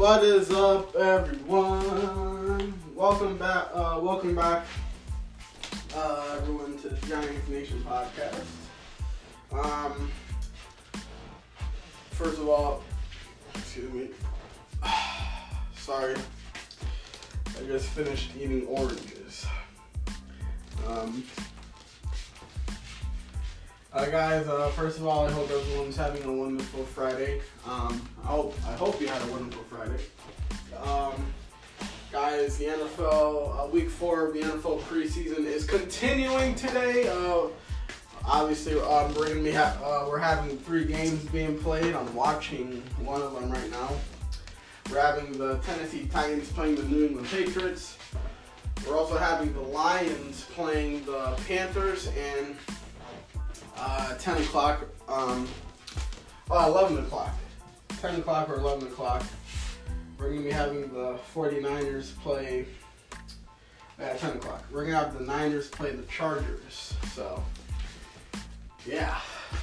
What is up, everyone? Welcome back. Everyone, to the Giants Nation podcast. First of all, excuse me. Sorry, I just finished eating oranges. Guys, first of all, I hope everyone's having a wonderful Friday. I hope you had a wonderful Friday. Guys, the NFL, week 4 of the NFL preseason is continuing today. Obviously, we're having 3 games being played. I'm watching one of them right now. We're having the Tennessee Titans playing the New England Patriots. We're also having the Lions playing the Panthers, and 10 o'clock, 11 o'clock. 10 o'clock or 11 o'clock. We're going to be having the 49ers play at 10 o'clock. We're going to have the Niners play the Chargers. So, yeah.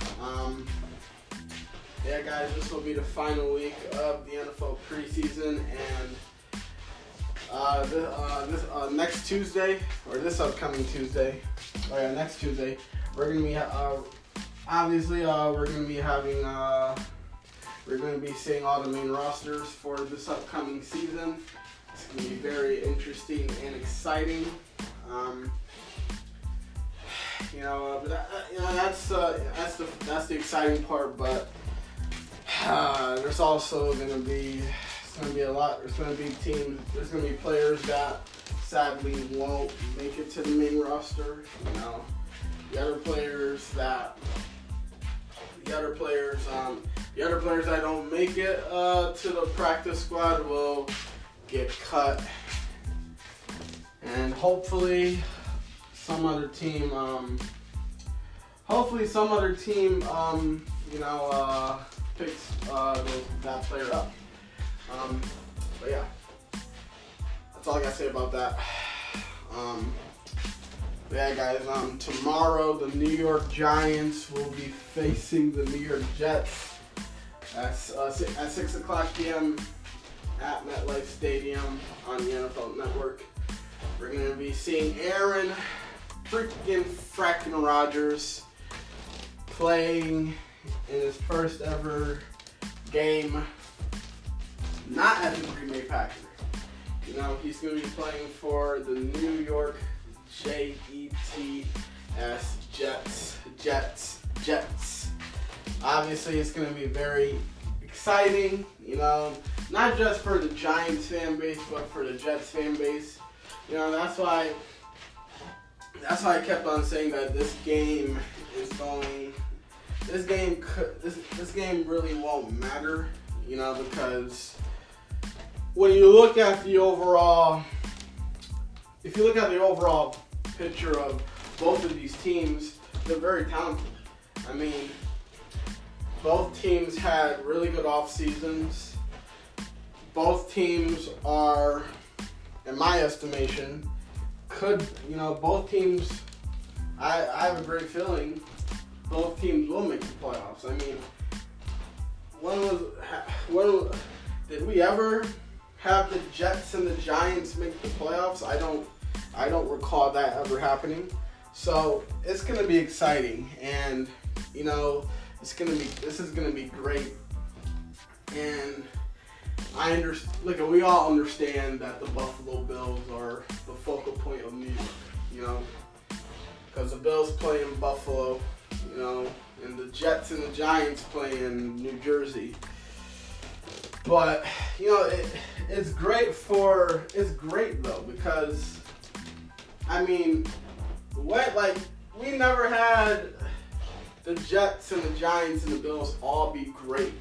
Yeah, guys, this will be the final week of the NFL preseason. And next Tuesday, or this upcoming Tuesday, next Tuesday, we're going to be, we're going to be seeing all the main rosters for this upcoming season. It's going to be very interesting and exciting. That's the exciting part. But there's also going to be a lot. There's going to be teams. There's going to be players that sadly won't make it to the main roster. The other players that don't make it to the practice squad will get cut, and hopefully some other team picks that player up. But yeah, that's all I gotta say about that. Yeah, guys, tomorrow the New York Giants will be facing the New York Jets at 6 o'clock p.m. at MetLife Stadium on the NFL Network. We're going to be seeing Aaron fracking Rodgers playing in his first ever game, not as a Green Bay Packer. He's going to be playing for the New York Jets. Obviously, it's going to be very exciting, not just for the Giants fan base, but for the Jets fan base. That's why I kept on saying that this game really won't matter, because when you look at the overall, picture of both of these teams, they're very talented. Both teams had really good off seasons. Both teams are, in my estimation, both teams, I have a great feeling both teams will make the playoffs. When did we ever have the Jets and the Giants make the playoffs? I don't recall that ever happening. So it's gonna be exciting, and this is gonna be great. And we all understand that the Buffalo Bills are the focal point of New York, because the Bills play in Buffalo, and the Jets and the Giants play in New Jersey. But it's great though, because we never had the Jets and the Giants and the Bills all be great.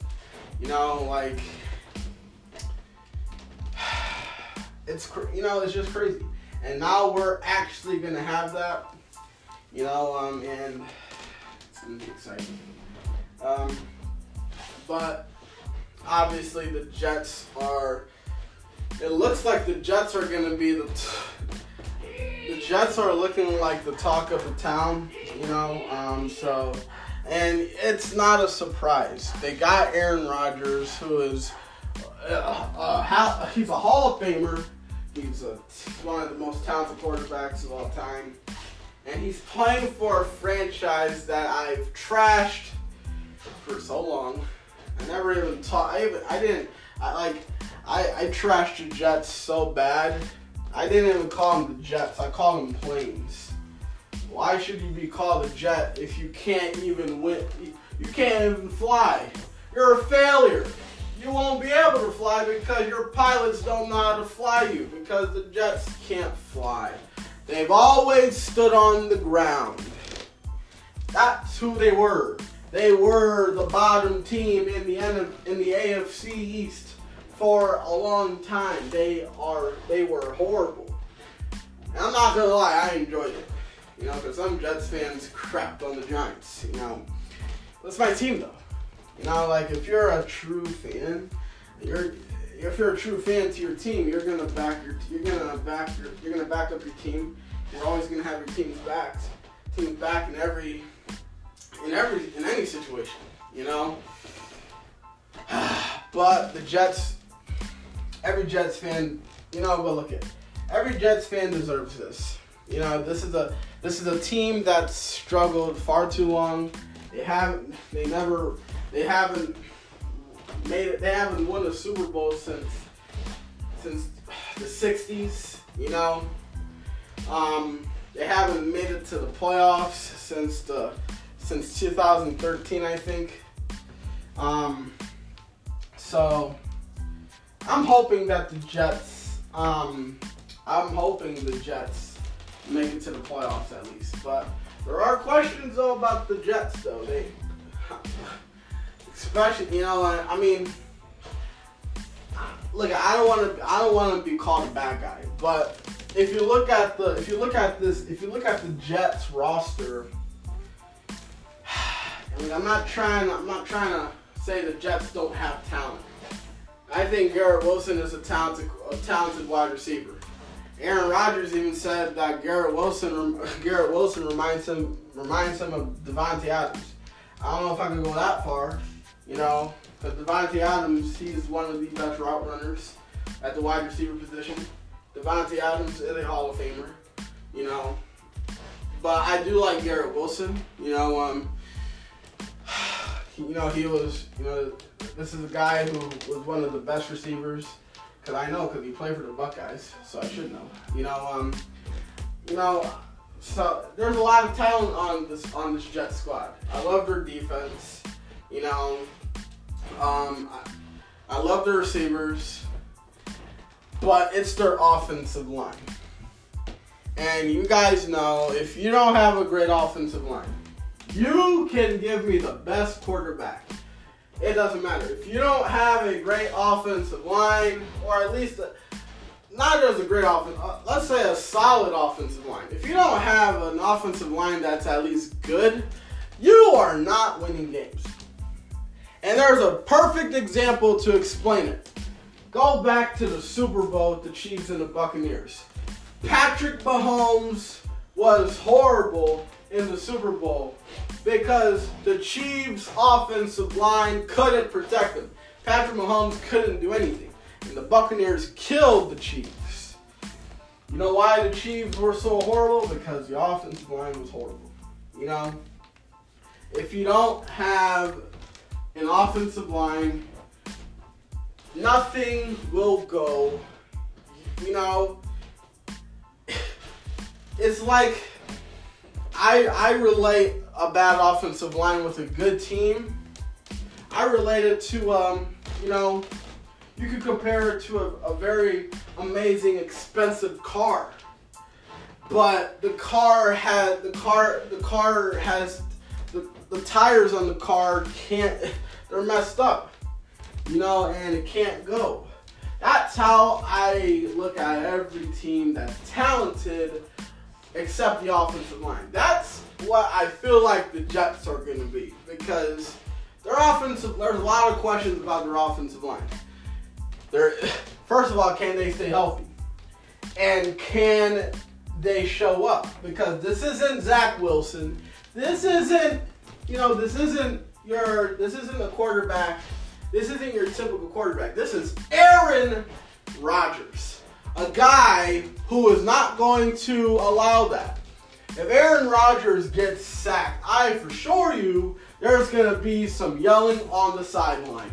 It's just crazy. And now we're actually gonna have that, and it's gonna be exciting. But obviously the Jets it looks like the Jets are gonna be the Jets are looking like the talk of the town, and it's not a surprise. They got Aaron Rodgers, who is He's a Hall of Famer. He's one of the most talented quarterbacks of all time. And he's playing for a franchise that I've trashed for so long. I never even taught. I trashed the Jets so bad. I didn't even call them the Jets. I called them planes. Why should you be called a jet if you can't even win? You can't even fly. You're a failure. You won't be able to fly because your pilots don't know how to fly you because the Jets can't fly. They've always stood on the ground. That's who they were. They were the bottom team in the AFC East for a long time. They were horrible. And I'm not gonna lie, I enjoyed it. Because some Jets fans crapped on the Giants. That's my team though. If you're a true fan, if you're a true fan to your team, you're gonna back up your team. You're always gonna have your team's back in any situation, But the Jets, every Jets fan, every Jets fan deserves this. This is a team that's struggled far too long. They haven't won a Super Bowl since the 60s, They haven't made it to the playoffs since 2013, I think. So I'm hoping that the Jets make it to the playoffs at least. But there are questions though about the Jets though. Especially, look, I don't want to be called a bad guy, but if you look at the Jets roster, I'm not trying to say the Jets don't have talent. I think Garrett Wilson is a talented wide receiver. Aaron Rodgers even said that Garrett Wilson reminds him of Davante Adams. I don't know if I can go that far, because Davante Adams, he's one of the best route runners at the wide receiver position. Davante Adams is a Hall of Famer, But I do like Garrett Wilson, he was, this is a guy who was one of the best receivers. Because he played for the Buckeyes, so I should know. So there's a lot of talent on this Jets squad. I love their defense. I love their receivers, but it's their offensive line. And you guys know, if you don't have a great offensive line, you can give me the best quarterback. It doesn't matter. If you don't have a great offensive line, or at least not just a great let's say a solid offensive line. If you don't have an offensive line that's at least good, you are not winning games. And there's a perfect example to explain it. Go back to the Super Bowl with the Chiefs and the Buccaneers. Patrick Mahomes was horrible in the Super Bowl because the Chiefs' offensive line couldn't protect him. Patrick Mahomes couldn't do anything. And the Buccaneers killed the Chiefs. You know why the Chiefs were so horrible? Because the offensive line was horrible. If you don't have an offensive line, nothing will go. It's like I relate a bad offensive line with a good team. I relate it to, you could compare it to a very amazing, expensive car. But the tires on the car they're messed up, and it can't go. That's how I look at every team that's talented except the offensive line. That's what I feel like the Jets are going to be, because there's a lot of questions about their offensive line. First of all, can they stay healthy? And can they show up? Because this isn't Zach Wilson. This isn't a quarterback This isn't your typical quarterback. This is Aaron Rodgers, a guy who is not going to allow that. If Aaron Rodgers gets sacked, I assure you there's going to be some yelling on the sideline.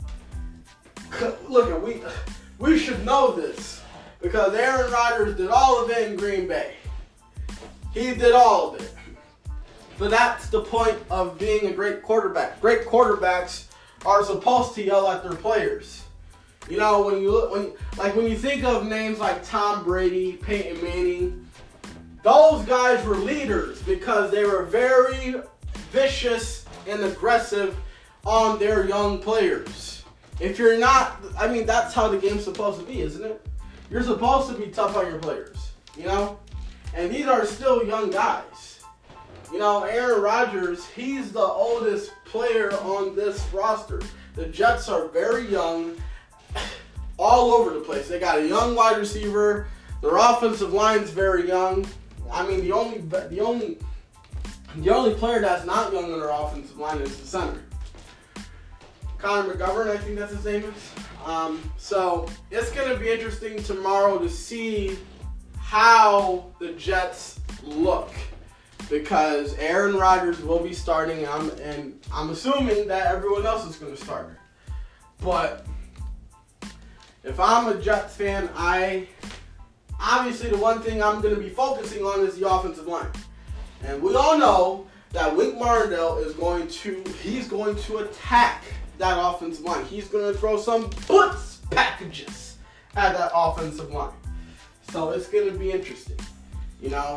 Look, we should know this because Aaron Rodgers did all of it in Green Bay. He did all of it. But that's the point of being a great quarterback. Great quarterbacks are supposed to yell at their players. You know, when you think of names like Tom Brady, Peyton Manning, those guys were leaders because they were very vicious and aggressive on their young players. If you're not, I mean, that's how the game's supposed to be, isn't it? You're supposed to be tough on your players, you know? And these are still young guys. You know, Aaron Rodgers, he's the oldest player on this roster. The Jets are very young, all over the place. They got a young wide receiver. Their offensive line's very young. I mean, the only player that's not young in their offensive line is the center. Connor McGovern, I think that's his name is. So it's going to be interesting tomorrow to see how the Jets look because Aaron Rodgers will be starting, and I'm assuming that everyone else is going to start. But if I'm a Jets fan, obviously the one thing I'm going to be focusing on is the offensive line. And we all know that Wink Martindale is going to attack that offensive line. He's going to throw some blitz packages at that offensive line. So it's going to be interesting, you know.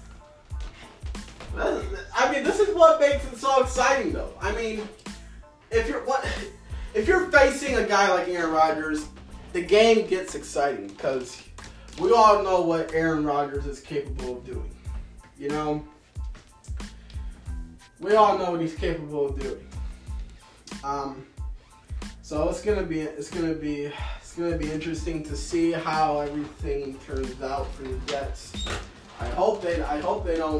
I mean, this is what makes it so exciting, though. I mean, if you're facing a guy like Aaron Rodgers, the game gets exciting because we all know what Aaron Rodgers is capable of doing. You know, we all know what he's capable of doing. So it's gonna be interesting to see how everything turns out for the Jets. I hope they don't. I hope they don't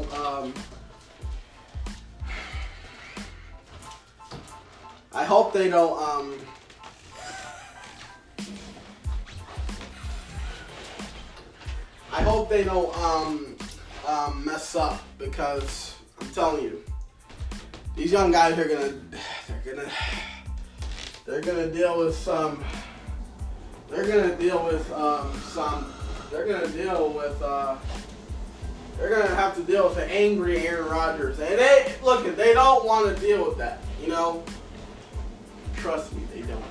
mess up because I'm telling you, these young guys are gonna deal with some. They're gonna have to deal with an angry Aaron Rodgers, and they don't want to deal with that. You know, trust me, they don't.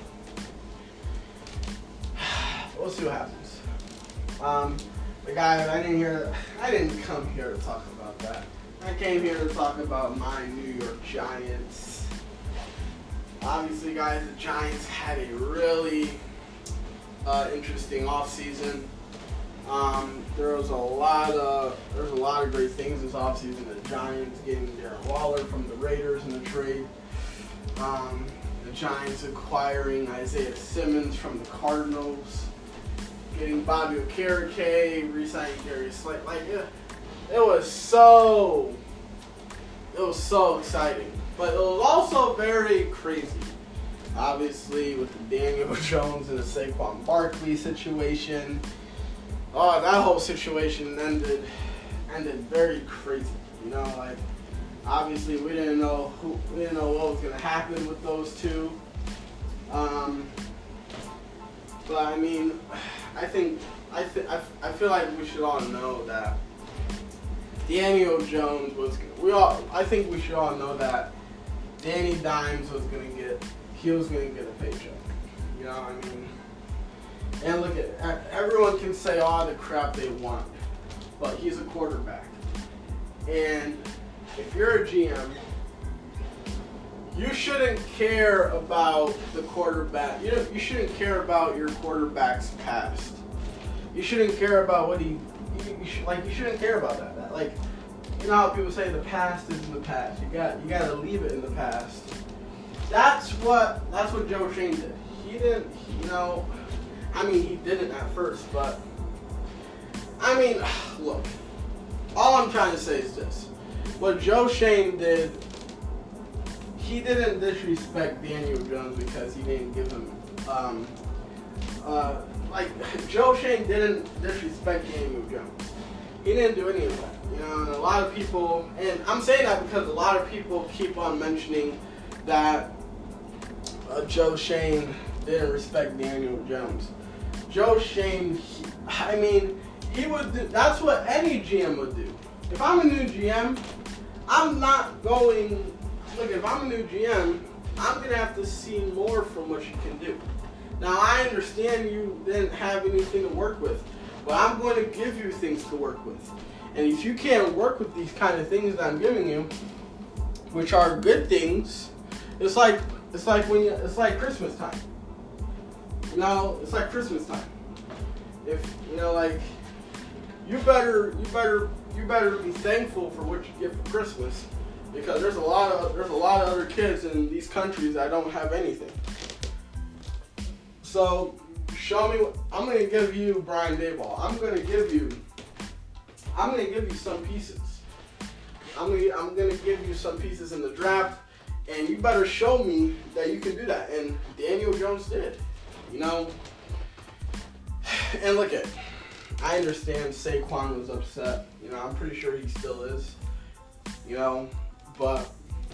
We'll see what happens. The guy, I didn't come here to talk about that. I came here to talk about my New York Giants. Obviously, guys, the Giants had a really interesting offseason. There was a lot of great things this offseason. The Giants getting Darren Waller from the Raiders in the trade. The Giants acquiring Isaiah Simmons from the Cardinals. Getting Bobby Okereke, re-signing Darius Slay. It was so exciting. But it was also very crazy. Obviously, with the Daniel Jones and the Saquon Barkley situation. Oh, that whole situation ended very crazy. You know, like, obviously we didn't know what was gonna happen with those two. But I mean, I feel like we should all know that Daniel Jones I think we should all know that Danny Dimes was gonna get a paycheck. You know what I mean? And look at everyone can say all the crap they want, but he's a quarterback. And if you're a GM, you shouldn't care about the quarterback. You shouldn't care about your quarterback's past. You shouldn't care about what you shouldn't care about that. Like, you know how people say the past is in the past. You got to leave it in the past. That's what Joe Schoen did. He didn't, he didn't at first, but I mean, look. All I'm trying to say is this. What Joe Schoen did, he didn't disrespect Daniel Jones because he didn't give him like Joe Schoen didn't disrespect Daniel Jones. He didn't do any of that, you know. And a lot of people, and I'm saying that because a lot of people keep on mentioning that Joe Schoen didn't respect Daniel Jones. Joe Schoen, he would do, that's what any GM would do. If I'm a new GM, I'm not going, look, if I'm a new GM, I'm going to have to see more from what you can do. Now, I understand you didn't have anything to work with, but I'm going to give you things to work with. And if you can't work with these kind of things that I'm giving you, which are good things, it's like Christmas time. You know, it's like Christmas time. If you know, like, you better be thankful for what you get for Christmas, because there's a lot of other kids in these countries that don't have anything. So show me. I'm going to give you Brian Daboll. I'm going to give you some pieces. I'm going to give you some pieces in the draft, and you better show me that you can do that. And Daniel Jones did. You know. And look at, I understand Saquon was upset. You know, I'm pretty sure he still is. You know, but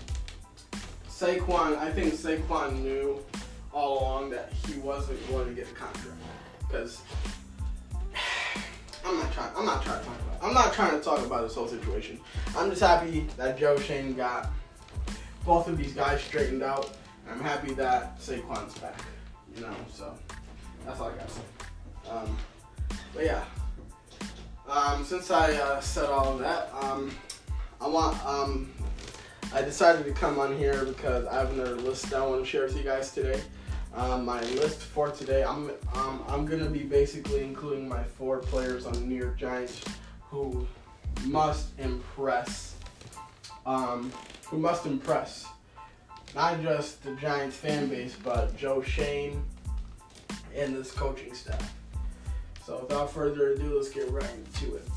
I think Saquon knew all along that he wasn't going to get a contract, because I'm not trying to talk about this whole situation. I'm just happy that Joe Schoen got both of these guys straightened out, and I'm happy that Saquon's back. You know, so that's all I gotta say. But yeah, since I said all of that, I decided to come on here because I have another list that I want to share with you guys today. My list for today, I'm gonna be basically including my 4 players on the New York Giants who must impress. Not just the Giants fan base, but Joe Schoen and this coaching staff. So without further ado, let's get right into it.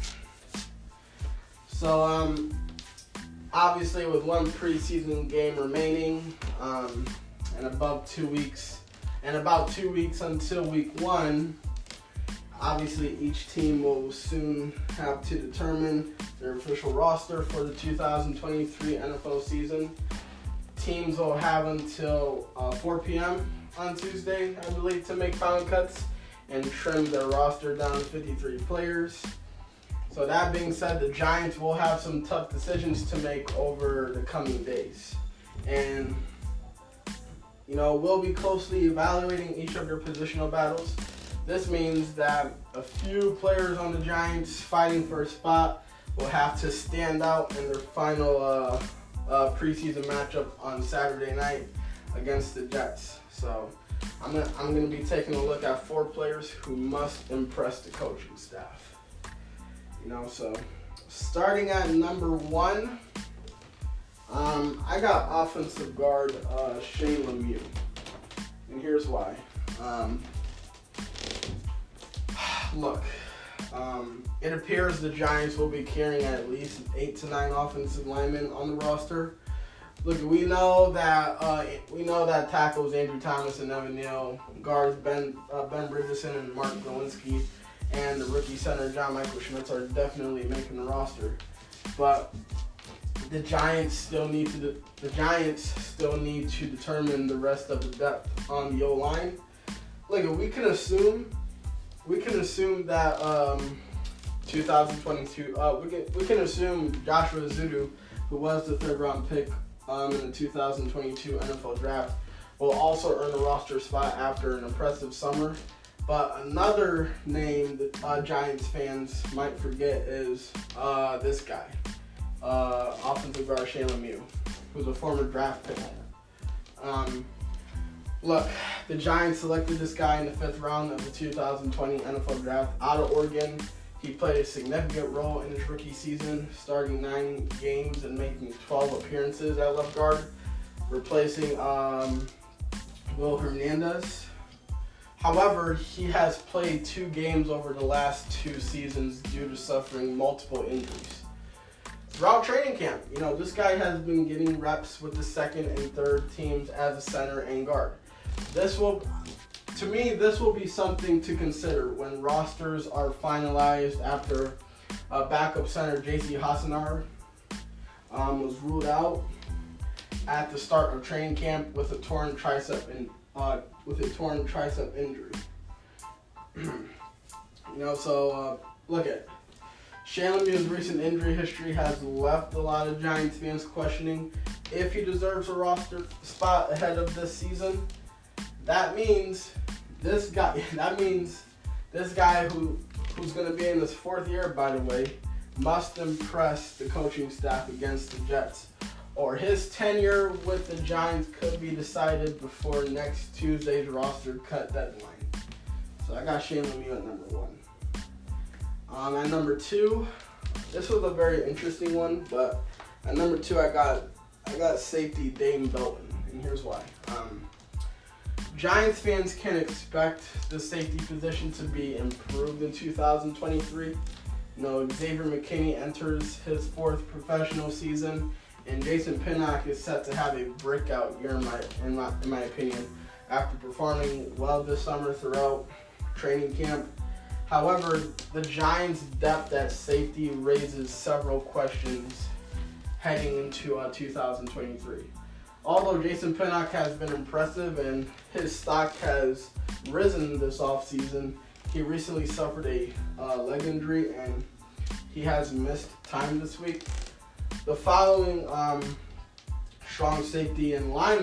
So obviously with one preseason game remaining, and about 2 weeks until week 1, obviously each team will soon have to determine their official roster for the 2023 NFL season. Teams will have until 4 p.m. on Tuesday, I believe, to make final cuts and trim their roster down to 53 players. So that being said, the Giants will have some tough decisions to make over the coming days. And, you know, we'll be closely evaluating each of their positional battles. This means that a few players on the Giants fighting for a spot will have to stand out in their final preseason matchup on Saturday night against the Jets. So I'm gonna be taking a look at 4 players who must impress the coaching staff. You know, so starting at number 1, I got offensive guard Shane Lemieux, and here's why. Look, it appears the Giants will be carrying at least 8 to 9 offensive linemen on the roster. Look, we know that tackles Andrew Thomas and Evan Neal, guards Ben Bridgeson and Mark Glowinski, and the rookie center John Michael Schmitz are definitely making the roster. But the Giants still need to determine the rest of the depth on the O-line. Look, we can assume that 2022. We can assume Joshua Ezeudu, who was the 3rd round pick in the 2022 NFL draft, will also earn a roster spot after an impressive summer. But another name that Giants fans might forget is this guy, offensive guard Shane Lemieux, who's a former draft pick. Look, the Giants selected this guy in the 5th round of the 2020 NFL draft out of Oregon. He played a significant role in his rookie season, starting 9 games and making 12 appearances at left guard, replacing Will Hernandez. However, he has played 2 games over the last 2 seasons due to suffering multiple injuries. throughout training camp. This guy has been getting reps with the second and third teams as a center and guard. To me, this will be something to consider when rosters are finalized after backup center J.C. Hassanar was ruled out at the start of training camp with a torn tricep injury. Look at Shane Lemieux's recent injury history has left a lot of Giants fans questioning if he deserves a roster spot ahead of this season. That means this guy who's going to be in his fourth year, by the way, must impress the coaching staff against the Jets, or his tenure with the Giants could be decided before next Tuesday's roster cut deadline. So I got Shane Lemieux at number 1. At number 2, this was a very interesting one, but at number 2 I got safety Dane Belton, and here's why. Giants fans can expect the safety position to be improved in 2023. Xavier McKinney enters his 4th professional season, and Jason Pinnock is set to have a breakout year in my opinion, after performing well this summer throughout training camp. However, the Giants' depth at safety raises several questions heading into 2023. Although Jason Pinnock has been impressive and his stock has risen this offseason, he recently suffered a leg injury and he has missed time this week. The following strong safety in line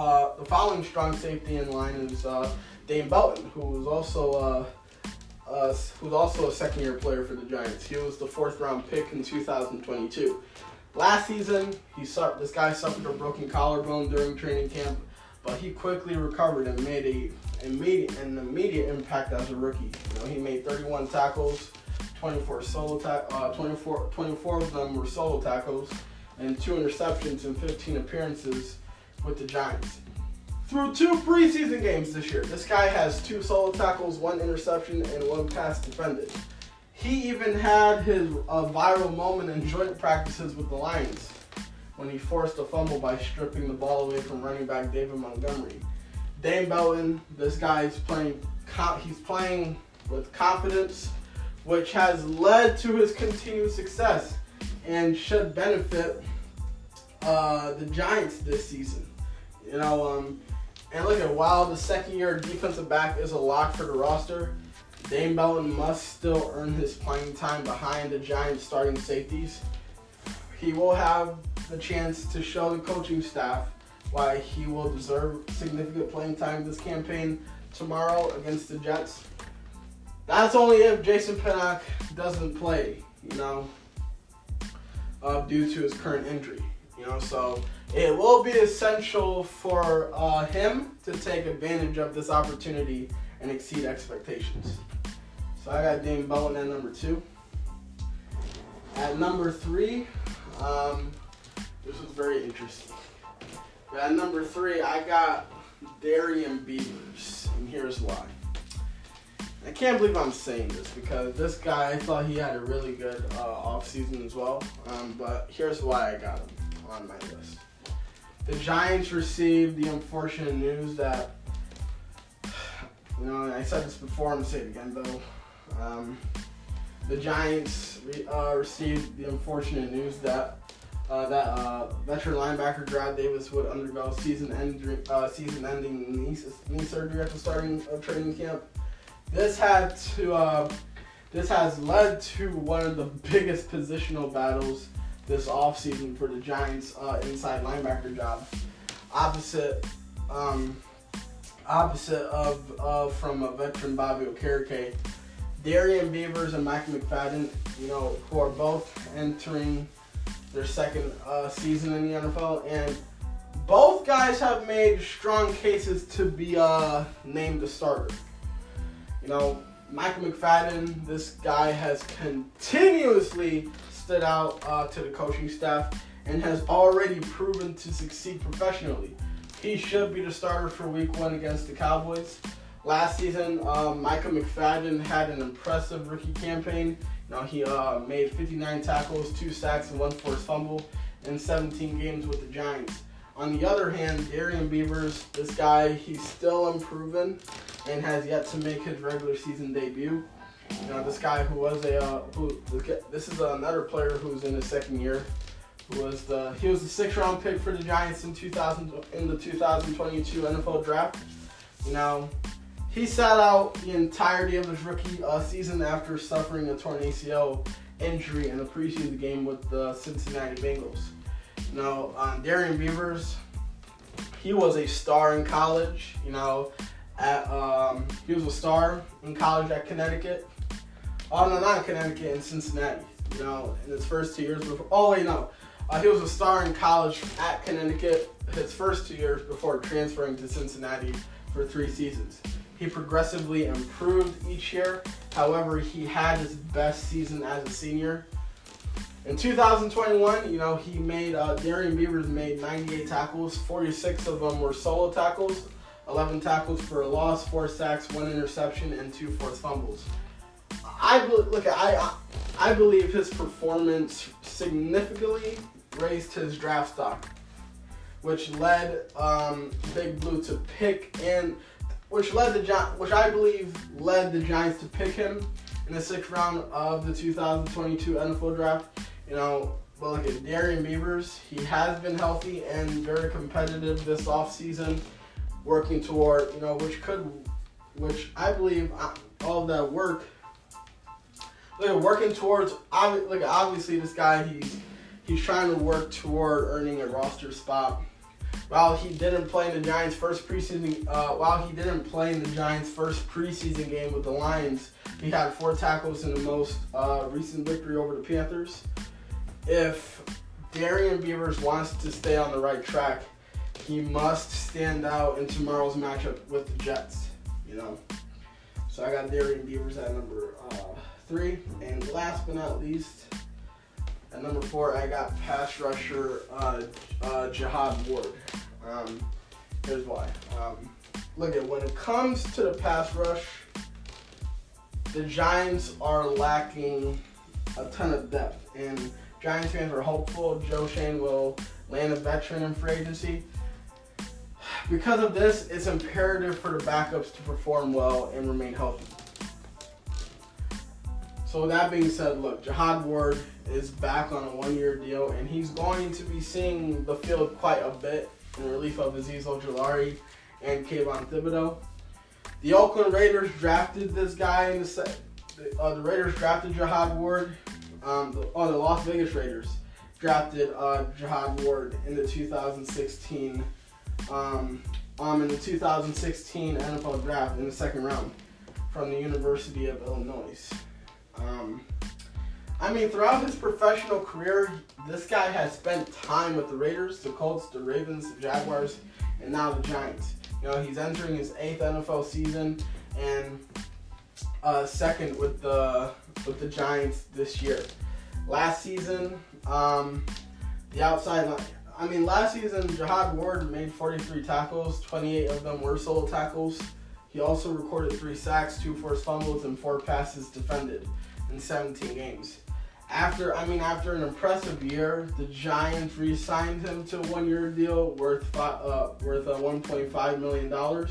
is Dane Belton, who's also a second-year player for the Giants. He was the 4th-round pick in 2022. Last season, this guy suffered a broken collarbone during training camp, but he quickly recovered and made an immediate impact as a rookie. He made 31 tackles, 24 of them were solo tackles, and 2 interceptions in 15 appearances with the Giants. Through 2 preseason games this year, this guy has 2 solo tackles, 1 interception, and 1 pass defended. He even had his viral moment in joint practices with the Lions when he forced a fumble by stripping the ball away from running back David Montgomery. Dane Belton, this guy is playing with confidence, which has led to his continued success and should benefit the Giants this season. And look at, while the second-year defensive back is a lock for the roster, Dane Belton must still earn his playing time behind the Giants' starting safeties. He will have the chance to show the coaching staff why he will deserve significant playing time this campaign tomorrow against the Jets. That's only if Jason Pinnock doesn't play, due to his current injury. So it will be essential for him to take advantage of this opportunity and exceed expectations. So I got Dane Belton at number 2. At number 3, this was very interesting. But at number 3, I got Darrian Beavers, and here's why. I can't believe I'm saying this because this guy, I thought he had a really good offseason as well. But here's why I got him on my list. The Giants received the unfortunate news that, I said this before, I'm going to say it again though. The Giants received the unfortunate news that veteran linebacker Jarrad Davis would undergo season-ending knee surgery at the starting of training camp. This has led to one of the biggest positional battles this offseason for the Giants' inside linebacker job. Opposite from a veteran Bobby Okereke, Darrian Beavers and Mike McFadden, who are both entering their second season in the NFL, and both guys have made strong cases to be named the starter. Mike McFadden, this guy has continuously stood out to the coaching staff and has already proven to succeed professionally. He should be the starter for Week 1 against the Cowboys. Last season, Micah McFadden had an impressive rookie campaign. Now he made 59 tackles, 2 sacks, and 1 forced fumble in 17 games with the Giants. On the other hand, Darian Beavers, this guy, he's still unproven and has yet to make his regular season debut. You know, this guy who was this is another player who's in his second year. He was the 6th round pick for the Giants in the 2022 NFL Draft. You know, he sat out the entirety of his rookie season after suffering a torn ACL injury in a preseason game with the Cincinnati Bengals. You know, Darian Beavers, he was a star in college. You know, he was a star in college at Connecticut. Oh no, not in Connecticut, in Cincinnati. You know, in his first 2 years before. Oh wait, no. He was a star in college at Connecticut his first 2 years before transferring to Cincinnati for 3 seasons. He progressively improved each year. However, he had his best season as a senior. In 2021, you know, Darian Beavers made 98 tackles. 46 of them were solo tackles, 11 tackles for a loss, 4 sacks, 1 interception, and 2 forced fumbles. I believe his performance significantly raised his draft stock, which led Big Blue to pick which I believe led the Giants to pick him in the 6th round of the 2022 NFL Draft. You know, but look at Darian Beavers. He has been healthy and very competitive this offseason, working toward, you know, which I believe all of that work. Working towards, obviously this guy, he's trying to work toward earning a roster spot. While he didn't play in the Giants' first preseason game with the Lions, he had 4 tackles in the most recent victory over the Panthers. If Darian Beavers wants to stay on the right track, he must stand out in tomorrow's matchup with the Jets. You know, so I got Darian Beavers at number 3, and last but not least, at number 4, I got pass rusher Jihad Ward. Here's why. When it comes to the pass rush, the Giants are lacking a ton of depth, and Giants fans are hopeful Joe Schoen will land a veteran in free agency. Because of this, it's imperative for the backups to perform well and remain healthy. So with that being said, look, Jihad Ward is back on a 1-year deal, and he's going to be seeing the field quite a bit in relief of Azeez Ojulari and Kayvon Thibodeau. The Oakland Raiders drafted this guy in the Raiders drafted Jihad Ward. The Las Vegas Raiders drafted Jihad Ward in the 2016 NFL Draft in the 2nd round from the University of Illinois. Throughout his professional career, this guy has spent time with the Raiders, the Colts, the Ravens, the Jaguars, and now the Giants. You know, he's entering his 8th NFL season and 2nd with the Giants this year. Last season, last season, Jihad Ward made 43 tackles, 28 of them were solo tackles. He also recorded 3 sacks, 2 forced fumbles, and 4 passes defended in 17 games. After an impressive year, the Giants re-signed him to a 1-year deal worth $1.5 million.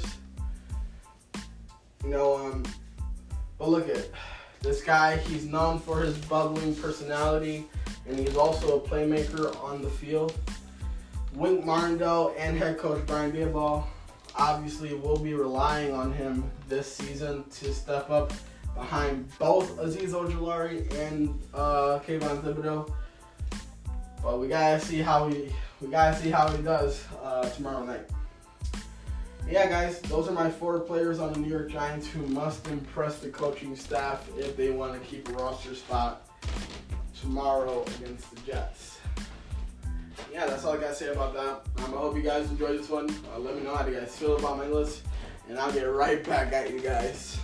You know, but look at this guy. He's known for his bubbling personality, and he's also a playmaker on the field. Wink Martindale and head coach Brian Daboll obviously will be relying on him this season to step up behind both Azeez Ojulari and Kayvon Thibodeau. But we gotta see how he does tomorrow night. Yeah, guys, those are my 4 players on the New York Giants who must impress the coaching staff if they want to keep a roster spot tomorrow against the Jets. Yeah, that's all I gotta say about that. I hope you guys enjoyed this one. Let me know how you guys feel about my list, and I'll get right back at you guys.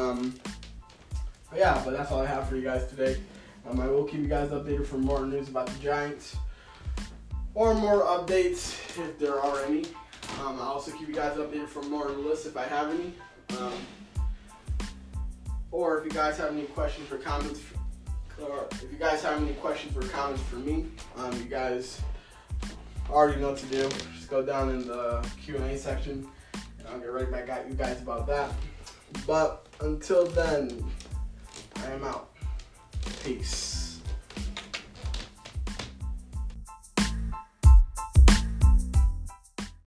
But that's all I have for you guys today. I will keep you guys updated for more news about the Giants or more updates if there are any. I'll also keep you guys updated for more lists if I have any. Or if you guys have any questions or comments So if you guys have any questions or comments for me, you guys already know what to do. Just go down in the Q&A section, and I'll get right back at you guys about that. But until then, I am out. Peace.